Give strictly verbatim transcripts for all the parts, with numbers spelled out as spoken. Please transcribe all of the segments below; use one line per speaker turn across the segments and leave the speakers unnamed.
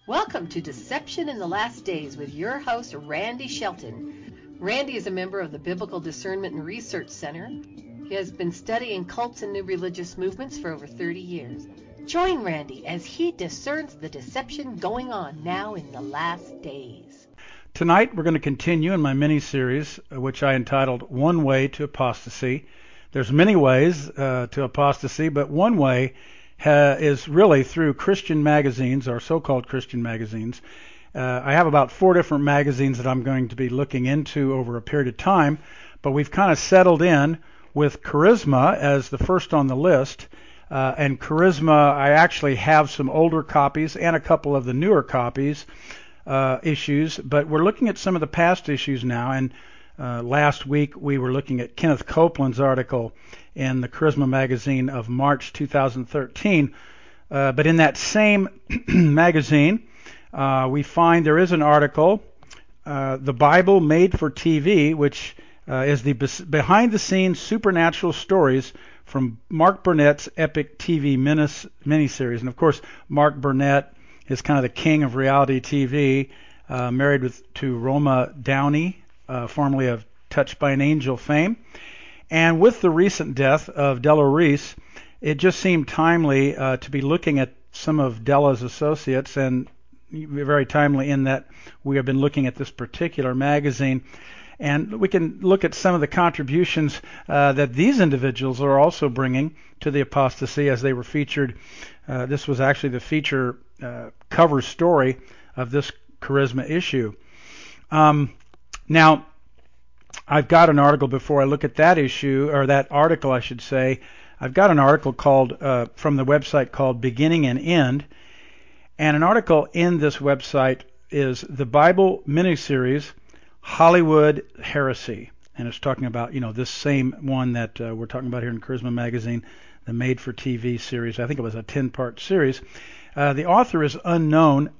Welcome to Deception in the Last Days with your host, Randy Shelton. Randy is a member of the Biblical Discernment and Research Center. He has been studying cults and new religious movements for over thirty years. Join Randy as he discerns the deception going on now in the last days.
Tonight we're going to continue in my mini-series, uh, which I entitled One Way to Apostasy. There's many ways uh, to apostasy, but one way ha- is really through Christian magazines, or so-called Christian magazines. Uh, I have about four different magazines that I'm going to be looking into over a period of time, but we've kind of settled in with Charisma as the first on the list. Uh, and Charisma, I actually have some older copies and a couple of the newer copies, uh, issues, but we're looking at some of the past issues now. And uh, last week we were looking at Kenneth Copeland's article in the Charisma magazine of March two thousand thirteen. Uh, but in that same magazine, uh, we find there is an article, uh, The Bible Made for T V, which uh, is the bes- behind-the-scenes supernatural stories from Mark Burnett's epic T V minis- miniseries. And of course, Mark Burnett is kind of the king of reality T V, uh, married with to Roma Downey, uh, formerly of Touched by an Angel fame. And with the recent death of Della Reese, it just seemed timely uh, to be looking at some of Della's associates, and very timely in that we have been looking at this particular magazine. And we can look at some of the contributions uh, that these individuals are also bringing to the apostasy as they were featured. Uh, this was actually the feature uh, cover story of this Charisma issue. Um, now, I've got an article before I look at that issue, or that article I should say. I've got an article called uh, from the website called Beginning and End. And an article in this website is the Bible miniseries Hollywood Heresy, and it's talking about, you know, this same one that uh, we're talking about here in Charisma Magazine, the made-for-T V series. I think it was a ten-part series. Uh, the author is unknown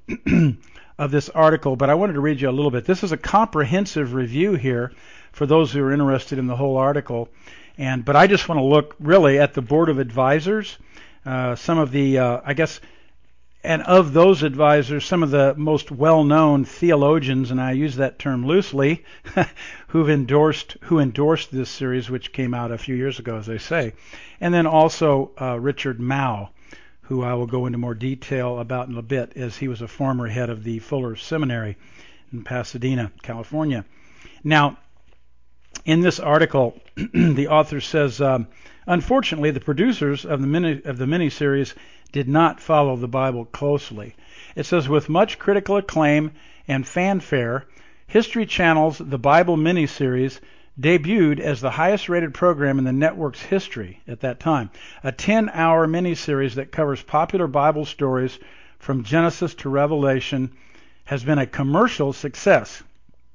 of this article, but I wanted to read you a little bit. This is a comprehensive review here for those who are interested in the whole article, and but I just want to look really at the Board of Advisors, uh, some of the, uh, I guess, and of those advisors, some of the most well-known theologians, and I use that term loosely, who've endorsed who endorsed this series, which came out a few years ago, as they say, and then also uh, Richard Mouw, who I will go into more detail about in a bit, as he was a former head of the Fuller Seminary in Pasadena, California. Now, in this article, the author says, um, unfortunately, the producers of the mini of the miniseries did not follow the Bible closely. It says, with much critical acclaim and fanfare, History Channel's The Bible miniseries debuted as the highest-rated program in the network's history at that time. A ten-hour miniseries that covers popular Bible stories from Genesis to Revelation has been a commercial success.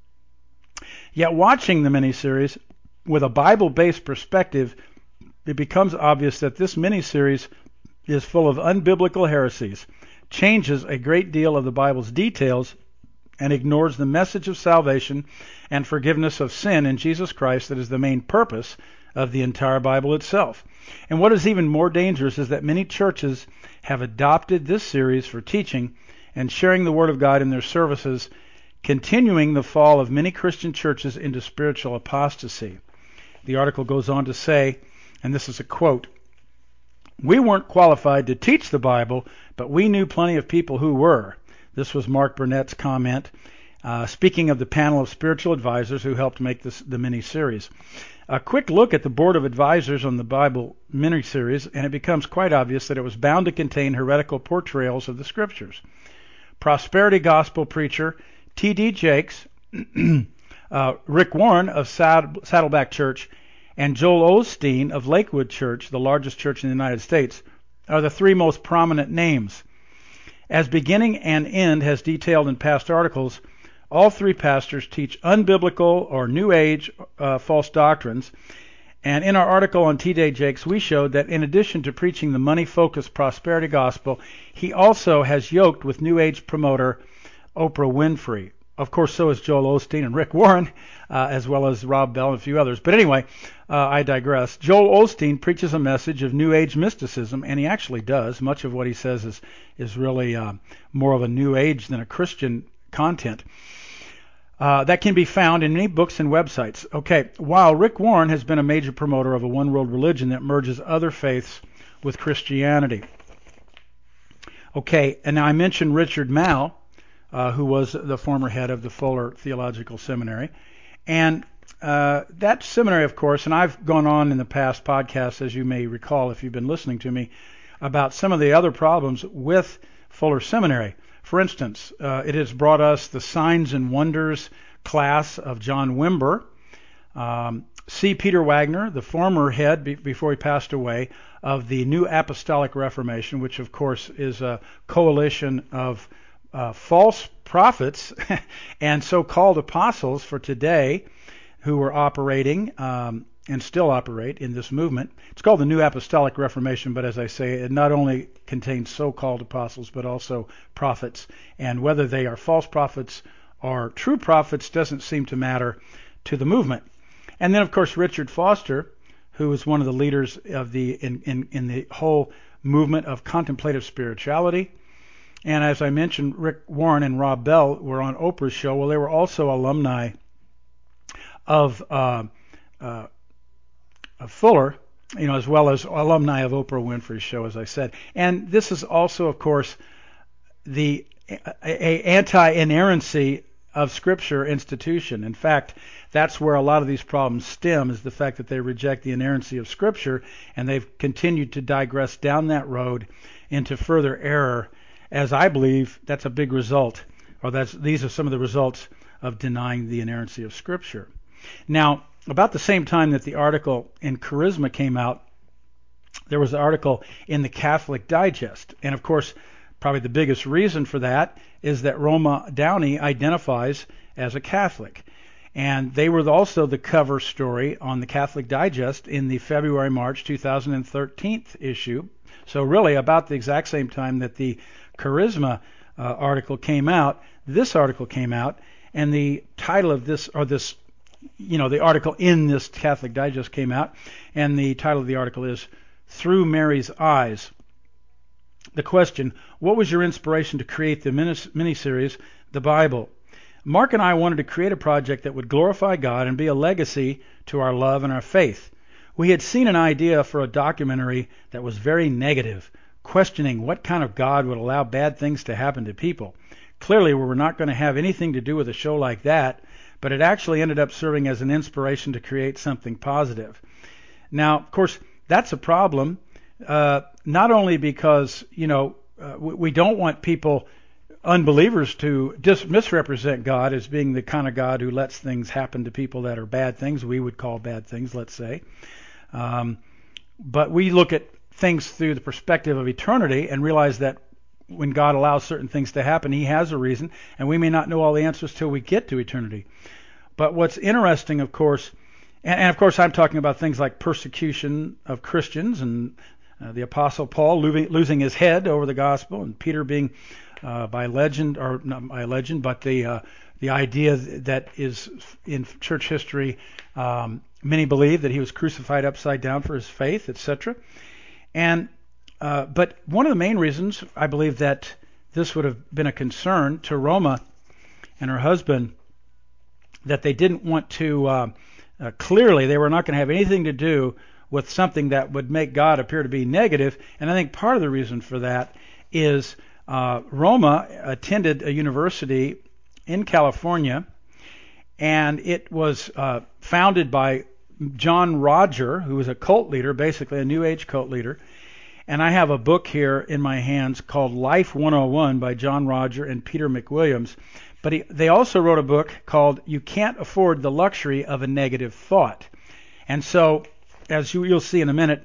Yet watching the miniseries with a Bible-based perspective, it becomes obvious that this miniseries is full of unbiblical heresies, changes a great deal of the Bible's details, and ignores the message of salvation and forgiveness of sin in Jesus Christ that is the main purpose of the entire Bible itself. And what is even more dangerous is that many churches have adopted this series for teaching and sharing the Word of God in their services, continuing the fall of many Christian churches into spiritual apostasy. The article goes on to say, and this is a quote, "We weren't qualified to teach the Bible, but we knew plenty of people who were." This was Mark Burnett's comment, uh, speaking of the panel of spiritual advisors who helped make this the mini-series. A quick look at the Board of Advisors on the Bible mini-series, and it becomes quite obvious that it was bound to contain heretical portrayals of the Scriptures. Prosperity Gospel preacher T D Jakes, uh, Rick Warren of Sad- Saddleback Church, and Joel Osteen of Lakewood Church, the largest church in the United States, are the three most prominent names. As Beginning and End has detailed in past articles, all three pastors teach unbiblical or New Age uh, false doctrines. And in our article on T D Jakes, we showed that in addition to preaching the money-focused prosperity gospel, he also has yoked with New Age promoter Oprah Winfrey. of course, so is Joel Osteen and Rick Warren, uh, as well as Rob Bell and a few others. But anyway, uh, I digress. Joel Osteen preaches a message of New Age mysticism, and he actually does. Much of what he says is is really uh, more of a New Age than a Christian content. Uh, that can be found in many books and websites. Okay, while Rick Warren has been a major promoter of a one-world religion that merges other faiths with Christianity. Okay, and now I mentioned Richard Mouw, uh, who was the former head of the Fuller Theological Seminary. And uh, that seminary, of course, and I've gone on in the past podcasts, as you may recall if you've been listening to me, about some of the other problems with Fuller Seminary. For instance, uh, it has brought us the Signs and Wonders class of John Wimber. Um, C. Peter Wagner, the former head, be- before he passed away, of the New Apostolic Reformation, which of course is a coalition of uh, false prophets and so-called apostles for today who were operating um, and still operate in this movement. It's called the New Apostolic Reformation, but as I say, it not only contains so-called apostles, but also prophets. And whether they are false prophets or true prophets doesn't seem to matter to the movement. And then, of course, Richard Foster, who is one of the leaders of the in, in, in the whole movement of contemplative spirituality. And as I mentioned, Rick Warren and Rob Bell were on Oprah's show. Well, they were also alumni of, uh, uh, of Fuller, you know, as well as alumni of Oprah Winfrey's show, as I said. And this is also, of course, the a, a anti-inerrancy of Scripture institution. In fact, that's where a lot of these problems stem, is the fact that they reject the inerrancy of Scripture, and they've continued to digress down that road into further error, as I believe that's a big result, or that's these are some of the results of denying the inerrancy of Scripture. Now, about the same time that the article in Charisma came out, there was an article in the Catholic Digest, and of course, probably the biggest reason for that is that Roma Downey identifies as a Catholic. And they were also the cover story on the Catholic Digest in the February-March two thousand thirteen issue. So really about the exact same time that the Charisma uh, article came out, this article came out, and the title of this, or this, you know, the article in this Catholic Digest came out, and the title of the article is Through Mary's Eyes. The question, what was your inspiration to create the miniseries, The Bible? Mark and I wanted to create a project that would glorify God and be a legacy to our love and our faith. We had seen an idea for a documentary that was very negative, questioning what kind of God would allow bad things to happen to people. Clearly, we were not going to have anything to do with a show like that, but it actually ended up serving as an inspiration to create something positive. Now, of course, that's a problem, uh, not only because, you know, uh, we, we don't want people, unbelievers, to dis- misrepresent God as being the kind of God who lets things happen to people that are bad things, we would call bad things, let's say. Um, but we look at things through the perspective of eternity and realize that when God allows certain things to happen, He has a reason, and we may not know all the answers till we get to eternity. But what's interesting, of course, and, and of course I'm talking about things like persecution of Christians, and uh, the Apostle Paul lo- losing his head over the gospel, and Peter being, uh, by legend, or not by legend, but the uh, the idea that is in church history, um, many believe that he was crucified upside down for his faith, et cetera. And uh, but one of the main reasons I believe that this would have been a concern to Roma and her husband, that they didn't want to, uh, uh, clearly they were not going to have anything to do with something that would make God appear to be negative. And I think part of the reason for that is uh, Roma attended a university in California, and it was uh, founded by John Roger, who was a cult leader, basically a New Age cult leader. And I have a book here in my hands called Life one oh one by John Roger and Peter McWilliams. But he, they also wrote a book called You Can't Afford the Luxury of a Negative Thought. And so, as you, you'll see in a minute,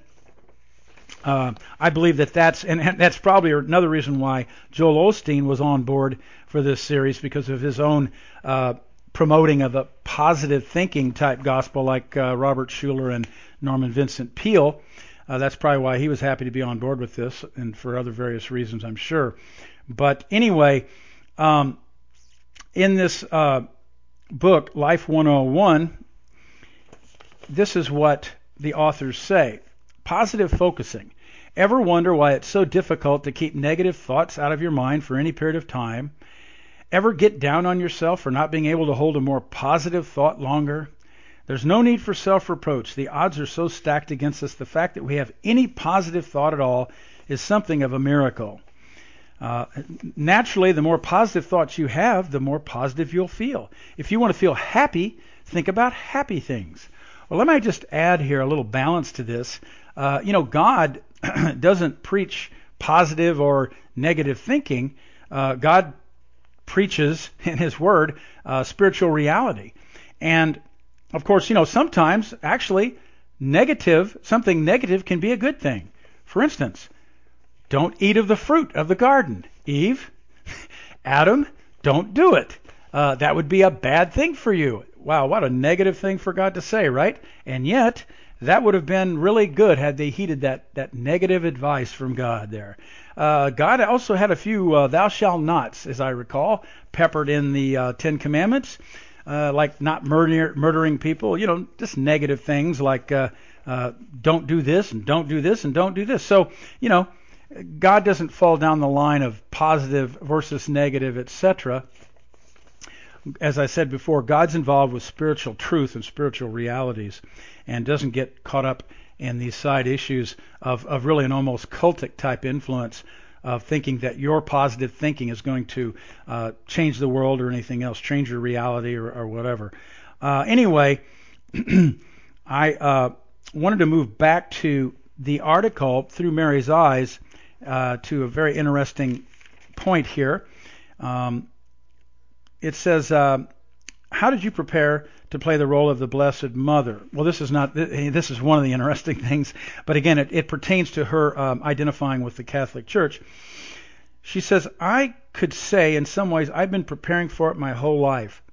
uh, I believe that that's, and, and that's probably another reason why Joel Osteen was on board for this series, because of his own uh, promoting of a positive thinking type gospel like uh, Robert Schuller and Norman Vincent Peale. Uh, that's probably why he was happy to be on board with this, and for other various reasons, I'm sure. But anyway, um, in this uh, book, Life one oh one, this is what the authors say. Positive focusing. Ever wonder why it's so difficult to keep negative thoughts out of your mind for any period of time? Ever get down on yourself for not being able to hold a more positive thought longer? There's no need for self-reproach. The odds are so stacked against us. The fact that we have any positive thought at all is something of a miracle. Uh, naturally, the more positive thoughts you have, the more positive you'll feel. If you want to feel happy, think about happy things. Well, let me just add here a little balance to this. Uh, you know, God doesn't preach positive or negative thinking. Uh, God preaches in His Word uh, spiritual reality. And, of course, you know, sometimes, actually, negative, something negative can be a good thing. For instance, don't eat of the fruit of the garden. Eve, Adam, don't do it. Uh, that would be a bad thing for you. Wow, what a negative thing for God to say, right? And yet, that would have been really good had they heeded that, that negative advice from God there. Uh, God also had a few uh, thou shalt nots, as I recall, peppered in the uh, Ten Commandments, uh, like not murder, murdering people, you know, just negative things like uh, uh, don't do this and don't do this and don't do this. So, you know, God doesn't fall down the line of positive versus negative, et cetera. As I said before, God's involved with spiritual truth and spiritual realities and doesn't get caught up in these side issues of, of really an almost cultic type influence of thinking that your positive thinking is going to uh, change the world or anything else, change your reality or, or whatever. Uh, anyway, I uh, wanted to move back to the article Through Mary's Eyes uh, to a very interesting point here. Um, It says, uh, how did you prepare to play the role of the Blessed Mother? Well, this is not, this is one of the interesting things, but again, it, it pertains to her um, identifying with the Catholic Church. She says, I could say in some ways I've been preparing for it my whole life.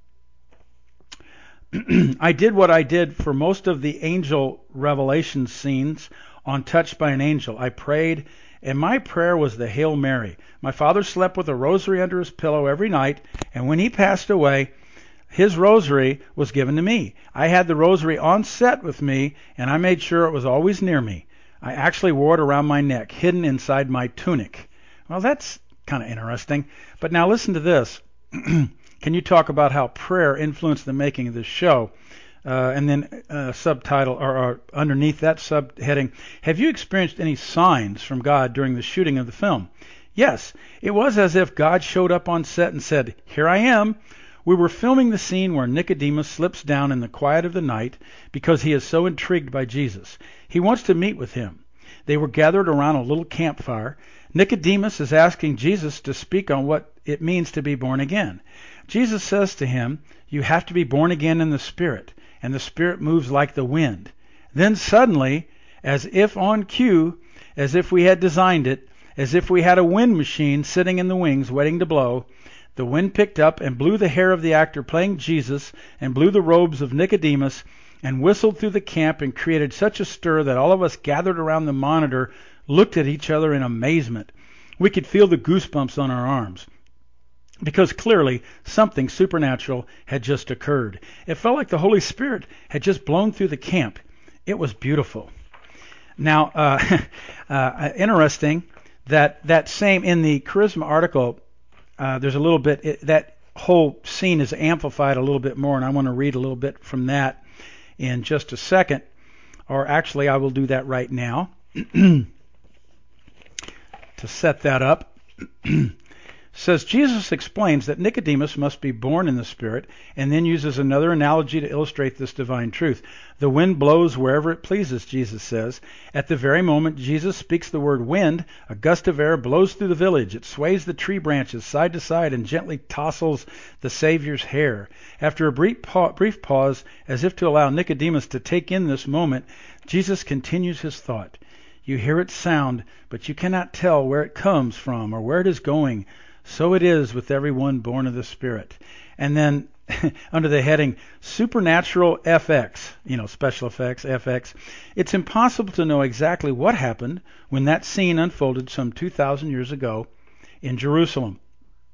I did what I did for most of the angel revelation scenes on Touched by an Angel. I prayed, and my prayer was the Hail Mary. My father slept with a rosary under his pillow every night, and when he passed away, his rosary was given to me. I had the rosary on set with me, and I made sure it was always near me. I actually wore it around my neck, hidden inside my tunic. Well, that's kind of interesting. But now listen to this. Can you talk about how prayer influenced the making of this show? Uh, and then uh, subtitle or, or underneath that subheading, have you experienced any signs from God during the shooting of the film? Yes, it was as if God showed up on set and said, here I am. We were filming the scene where Nicodemus slips down in the quiet of the night because he is so intrigued by Jesus. He wants to meet with him. They were gathered around a little campfire. Nicodemus is asking Jesus to speak on what it means to be born again. Jesus says to him, you have to be born again in the Spirit, and the Spirit moves like the wind. Then suddenly, as if on cue, as if we had designed it, as if we had a wind machine sitting in the wings waiting to blow, the wind picked up and blew the hair of the actor playing Jesus and blew the robes of Nicodemus and whistled through the camp and created such a stir that all of us gathered around the monitor looked at each other in amazement. We could feel the goosebumps on our arms, because clearly something supernatural had just occurred. It felt like the Holy Spirit had just blown through the camp. It was beautiful. Now, uh, uh, interesting that that same, in the Charisma article, uh, there's a little bit, it, that whole scene is amplified a little bit more, and I want to read a little bit from that in just a second. Or actually, I will do that right now to set that up. Says Jesus explains that Nicodemus must be born in the Spirit, and then uses another analogy to illustrate this divine truth. The wind blows wherever it pleases, Jesus says. At the very moment Jesus speaks the word wind, a gust of air blows through the village. It sways the tree branches side to side and gently tousles the Savior's hair. After a brief pause, as if to allow Nicodemus to take in this moment, Jesus continues his thought. You hear its sound, but you cannot tell where it comes from or where it is going. So it is with everyone born of the Spirit. And then under the heading Supernatural F X, you know, special effects, F X, it's impossible to know exactly what happened when that scene unfolded some two thousand years ago in Jerusalem.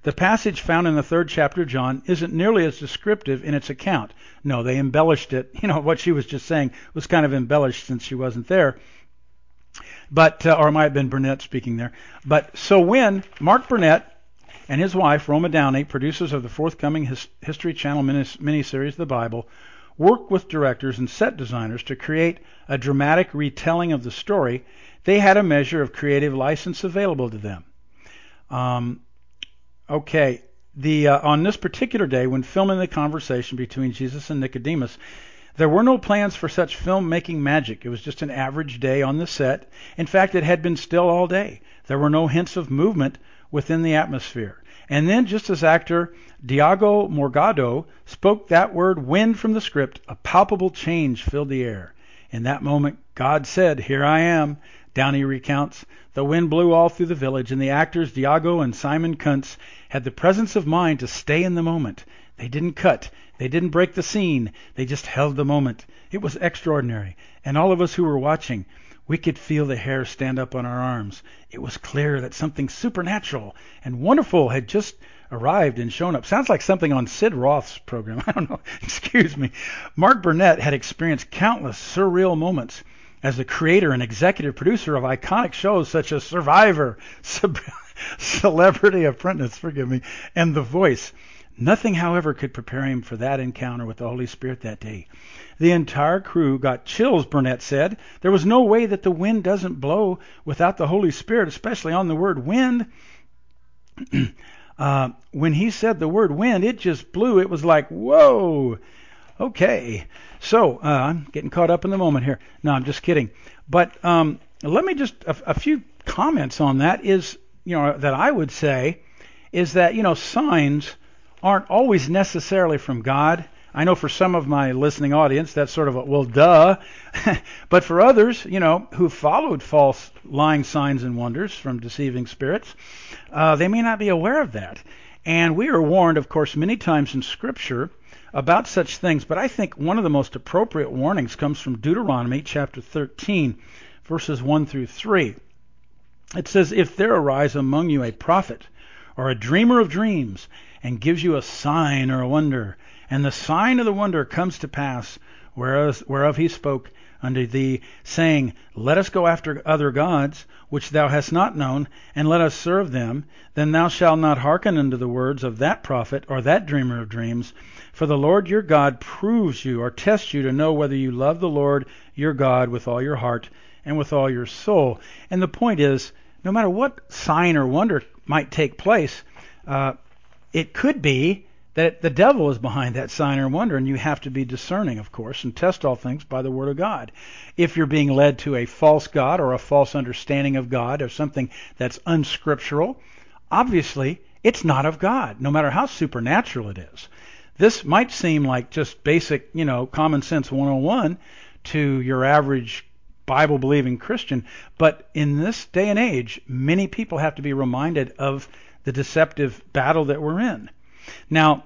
The passage found in the third chapter of John isn't nearly as descriptive in its account. No, they embellished it. You know, what she was just saying was kind of embellished since she wasn't there. But, uh, or it might have been Burnett speaking there. But so when Mark Burnett and his wife, Roma Downey, producers of the forthcoming His- History Channel minis- miniseries, The Bible, worked with directors and set designers to create a dramatic retelling of the story, they had a measure of creative license available to them. Um, okay, the uh, on this particular day, when filming the conversation between Jesus and Nicodemus, there were no plans for such filmmaking magic. It was just an average day on the set. In fact, it had been still all day. There were no hints of movement within the atmosphere. And then, just as actor Diogo Morgado spoke that word wind from the script, a palpable change filled the air. In that moment, God said, "Here I am." Downey recounts, the wind blew all through the village, and the actors Diogo and Simon Kuntz had the presence of mind to stay in the moment. They didn't cut. They didn't break the scene. They just held the moment. It was extraordinary. And all of us who were watching, we could feel the hair stand up on our arms. It was clear that something supernatural and wonderful had just arrived and shown up. Sounds like something on Sid Roth's program. I don't know. Excuse me. Mark Burnett had experienced countless surreal moments as the creator and executive producer of iconic shows such as Survivor, Celebrity Apprentice, forgive me, and The Voice. Nothing, however, could prepare him for that encounter with the Holy Spirit that day. The entire crew got chills, Burnett said. There was no way that the wind doesn't blow without the Holy Spirit, especially on the word wind. uh, when he said the word wind, it just blew. It was like, whoa. Okay. So, uh, I'm getting caught up in the moment here. No, I'm just kidding. But um, let me just, a, a few comments on that is, you know, that I would say is that, you know, signs aren't always necessarily from God. I know for some of my listening audience, that's sort of a, well, duh. But for others, you know, who followed false lying signs and wonders from deceiving spirits, uh, they may not be aware of that. And we are warned, of course, many times in Scripture about such things. But I think one of the most appropriate warnings comes from Deuteronomy chapter thirteen, verses one through three. It says, "If there arise among you a prophet or a dreamer of dreams, and gives you a sign or a wonder, and the sign of the wonder comes to pass, whereas, whereof he spoke unto thee, saying, Let us go after other gods, which thou hast not known, and let us serve them, then thou shalt not hearken unto the words of that prophet or that dreamer of dreams. For the Lord your God proves you or tests you to know whether you love the Lord your God with all your heart and with all your soul." And the point is, no matter what sign or wonder might take place, uh, it could be that the devil is behind that sign or wonder, and you have to be discerning, of course, and test all things by the Word of God. If you're being led to a false God or a false understanding of God or something that's unscriptural, obviously it's not of God, no matter how supernatural it is. This might seem like just basic, you know, common sense one oh one to your average Bible-believing Christian, but in this day and age, many people have to be reminded of the deceptive battle that we're in. Now,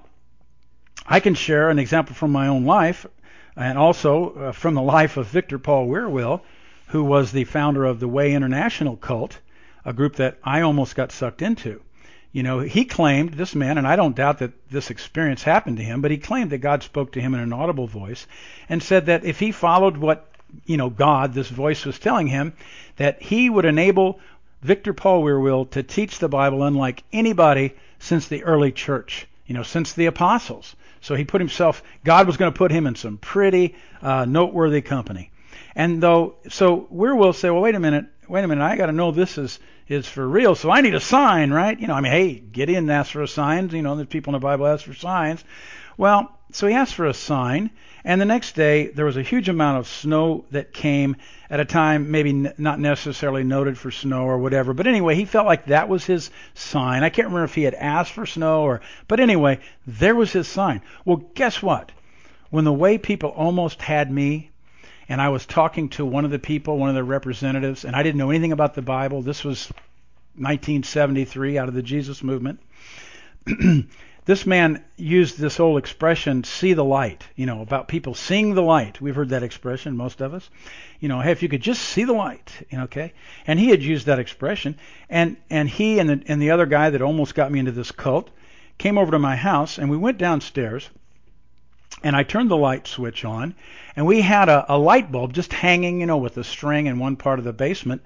I can share an example from my own life, and also uh, from the life of Victor Paul Wierwille, who was the founder of the Way International cult, a group that I almost got sucked into. You know, he claimed, this man, and I don't doubt that this experience happened to him, but he claimed that God spoke to him in an audible voice and said that if he followed what, you know, God, this voice was telling him, that he would enable Victor Paul Wierwille to teach the Bible unlike anybody since the early church, you know, since the apostles. So he put himself, God was going to put him in some pretty uh, noteworthy company. And though, so Wierwille say, well, wait a minute, wait a minute, I got to know this is is for real, so I need a sign, right? You know, I mean, hey, Gideon asked for a sign. You know, the people in the Bible ask for signs. Well, so he asked for a sign, and the next day there was a huge amount of snow that came at a time maybe n- not necessarily noted for snow or whatever. But anyway, he felt like that was his sign. I can't remember if he had asked for snow or, but anyway, there was his sign. Well, guess what? When the Way people almost had me, and I was talking to one of the people, one of the representatives, and I didn't know anything about the Bible. This was nineteen seventy-three, out of the Jesus movement. this man used this old expression, see the light, you know, about people seeing the light. We've heard that expression, most of us. You know, hey, if you could just see the light, you know, okay? And he had used that expression. And and he and the, and the other guy that almost got me into this cult came over to my house, and we went downstairs, and I turned the light switch on, and we had a, a light bulb just hanging, you know, with a string in one part of the basement.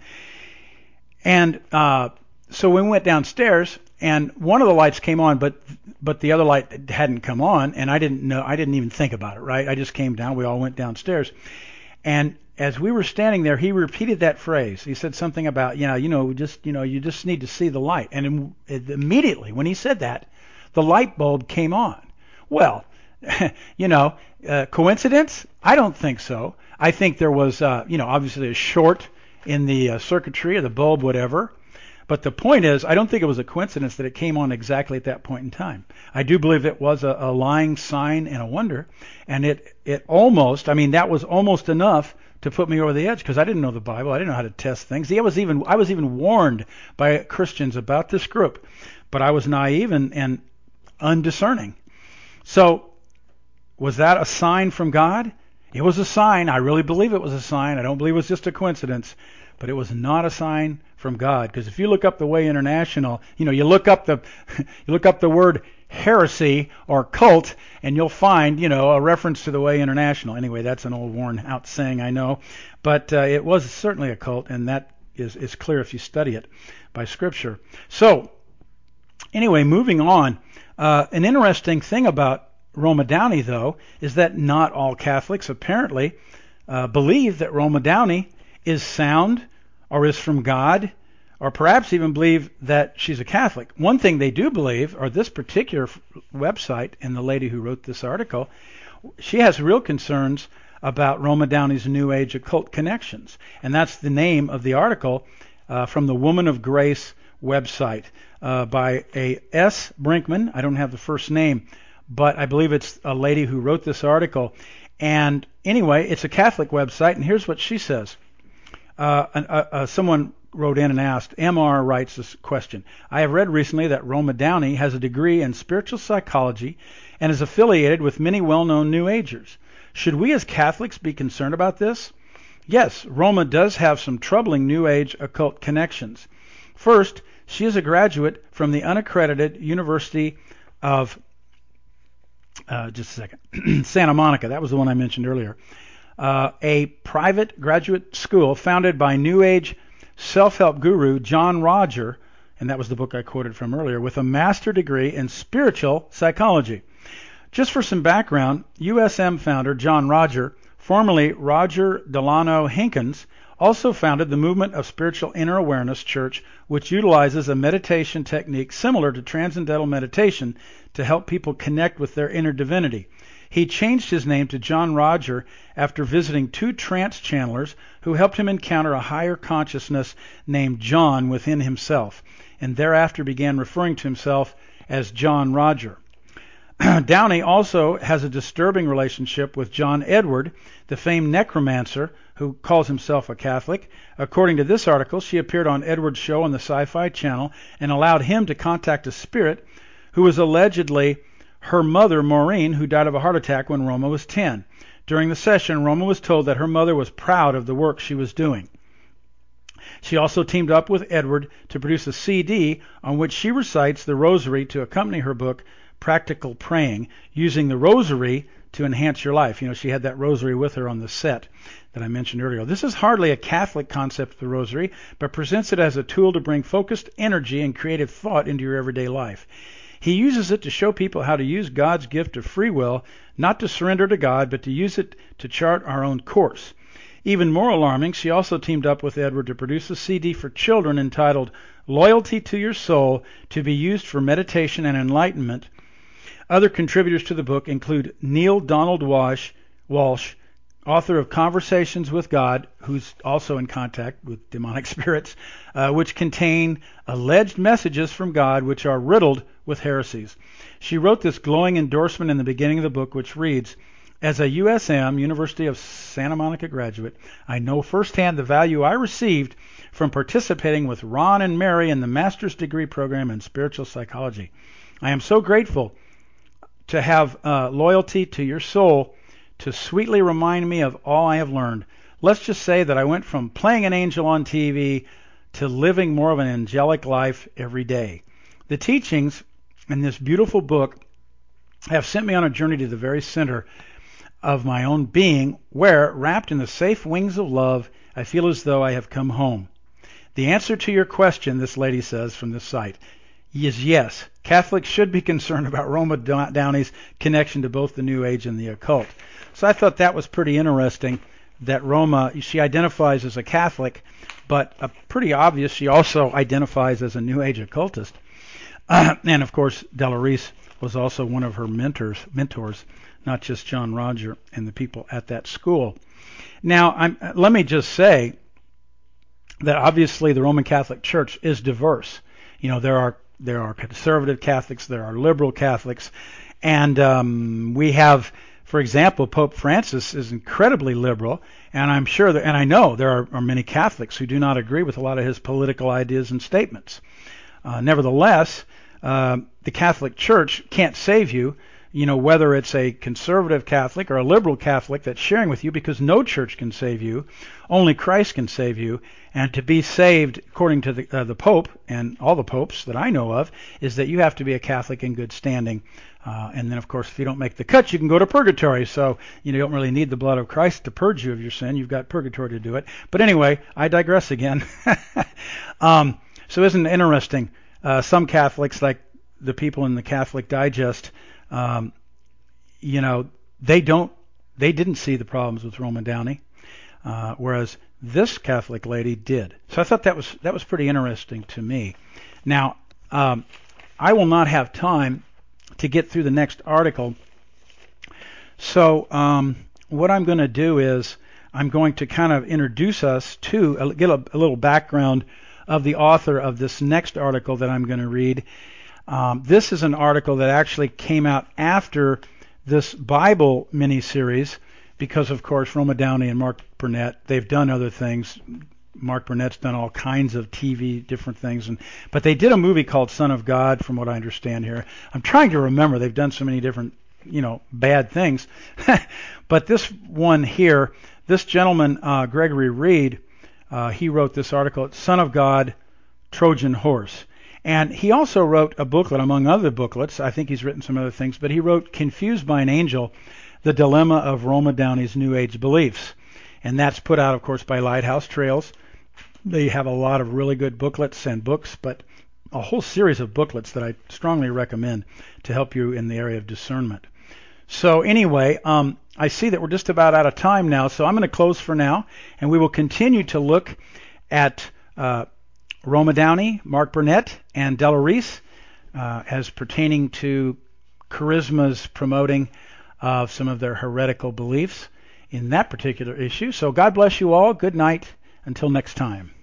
And uh, so we went downstairs, and one of the lights came on, but but the other light hadn't come on, and I didn't know. I didn't even think about it, right? I just came down. We all went downstairs, and as we were standing there, he repeated that phrase. He said something about, you know, you know, just you know, you just need to see the light. And immediately when he said that, the light bulb came on. Well, you know, uh, coincidence? I don't think so. I think there was, uh, you know, obviously a short in the uh, circuitry or the bulb, whatever. But the point is, I don't think it was a coincidence that it came on exactly at that point in time. I do believe it was a, a lying sign and a wonder, and it it almost, I mean, that was almost enough to put me over the edge, because I didn't know the Bible. I didn't know how to test things. I was even I was even warned by Christians about this group, but I was naive and, and undiscerning. So was that a sign from God? It was a sign. I really believe it was a sign. I don't believe it was just a coincidence. But it was not a sign from God, because if you look up the Way International, you know, you look up the you look up the word heresy or cult, and you'll find, you know, a reference to the Way International. Anyway, that's an old worn-out saying, I know, but uh, it was certainly a cult, and that is is clear if you study it by Scripture. So, anyway, moving on. Uh, an interesting thing about Roma Downey, though, is that not all Catholics apparently uh, believe that Roma Downey is sound or is from God, or perhaps even believe that she's a Catholic. One thing they do believe, or this particular f- website and the lady who wrote this article, she has real concerns about Roma Downey's New Age occult connections. And that's the name of the article uh, from the Woman of Grace website uh, by a S. Brinkman. I don't have the first name, but I believe it's a lady who wrote this article. And anyway, it's a Catholic website, and here's what she says. Uh, uh, uh, someone wrote in and asked, M R writes this question. I have read recently that Roma Downey has a degree in spiritual psychology and is affiliated with many well-known New Agers. Should we as Catholics be concerned about this? Yes, Roma does have some troubling New Age occult connections. First, she is a graduate from the unaccredited University of, uh, just a second, Santa Monica. That was the one I mentioned earlier. Uh, a private graduate school founded by New Age self-help guru John Roger, and that was the book I quoted from earlier, with a master degree in spiritual psychology. Just for some background, U S M founder John Roger, formerly Roger Delano Hinkins, also founded the Movement of Spiritual Inner Awareness Church, which utilizes a meditation technique similar to transcendental meditation to help people connect with their inner divinity. He changed his name to John Roger after visiting two trance channelers who helped him encounter a higher consciousness named John within himself, and thereafter began referring to himself as John Roger. Downey also has a disturbing relationship with John Edward, the famed necromancer who calls himself a Catholic. According to this article, she appeared on Edward's show on the Sci-Fi Channel and allowed him to contact a spirit who was allegedly her mother, Maureen, who died of a heart attack when Roma was ten. During the session, Roma was told that her mother was proud of the work she was doing. She also teamed up with Edward to produce a C D on which she recites the rosary to accompany her book, Practical Praying, using the rosary to enhance your life. You know, she had that rosary with her on the set that I mentioned earlier. This is hardly a Catholic concept of the rosary, but presents it as a tool to bring focused energy and creative thought into your everyday life. He uses it to show people how to use God's gift of free will, not to surrender to God, but to use it to chart our own course. Even more alarming, she also teamed up with Edward to produce a C D for children entitled Loyalty to Your Soul, to be used for meditation and enlightenment. Other contributors to the book include Neil Donald Walsh, Walsh, author of Conversations with God, who's also in contact with demonic spirits, uh, which contain alleged messages from God which are riddled with heresies. She wrote this glowing endorsement in the beginning of the book, which reads, as a U S M, University of Santa Monica graduate, I know firsthand the value I received from participating with Ron and Mary in the master's degree program in spiritual psychology. I am so grateful to have uh, loyalty to your soul to sweetly remind me of all I have learned. Let's just say that I went from playing an angel on T V to living more of an angelic life every day. The teachings in this beautiful book have sent me on a journey to the very center of my own being, where, wrapped in the safe wings of love, I feel as though I have come home. The answer to your question, this lady says from this site, is yes. Catholics should be concerned about Roma Downey's connection to both the New Age and the occult. So I thought that was pretty interesting that Roma, she identifies as a Catholic, but uh, pretty obvious she also identifies as a New Age occultist. Uh, and of course, Della Reese was also one of her mentors, mentors, not just John Roger and the people at that school. Now, I'm, let me just say that obviously the Roman Catholic Church is diverse. You know, there are there are conservative Catholics, there are liberal Catholics, and um, we have, for example, Pope Francis is incredibly liberal, and I'm sure that, and I know there are, are many Catholics who do not agree with a lot of his political ideas and statements. Uh, nevertheless, uh, the Catholic Church can't save you, you know, whether it's a conservative Catholic or a liberal Catholic that's sharing with you, because no church can save you. Only Christ can save you. And to be saved, according to the, uh, the Pope and all the popes that I know of, is that you have to be a Catholic in good standing. Uh, and then, of course, if you don't make the cut, you can go to purgatory. So you don't really need the blood of Christ to purge you of your sin. You've got purgatory to do it. But anyway, I digress again. um, so isn't it interesting? Uh, some Catholics, like the people in the Catholic Digest, um, you know, they don't, they didn't see the problems with Roma Downey, uh, whereas this Catholic lady did. So I thought that was that was pretty interesting to me. Now, um, I will not have time to get through the next article. So um, what I'm going to do is I'm going to kind of introduce us to, uh, get a, a little background of the author of this next article that I'm going to read. Um, this is an article that actually came out after this Bible mini-series because, of course, Roma Downey and Mark Burnett, they've done other things. Mark Burnett's done all kinds of T V, different things, and but they did a movie called Son of God, from what I understand here. I'm trying to remember. They've done so many different, you know, bad things. But this one here, this gentleman, uh, Gregory Reed, uh, he wrote this article, Son of God, Trojan Horse. And he also wrote a booklet, among other booklets. I think he's written some other things, but he wrote Confused by an Angel, The Dilemma of Roma Downey's New Age Beliefs. And that's put out, of course, by Lighthouse Trails. They have a lot of really good booklets and books, but a whole series of booklets that I strongly recommend to help you in the area of discernment. So anyway, um, I see that we're just about out of time now, so I'm going to close for now, and we will continue to look at uh, Roma Downey, Mark Burnett, and Della Reese uh, as pertaining to Charisma's promoting of some of their heretical beliefs in that particular issue. So God bless you all. Good night. Until next time.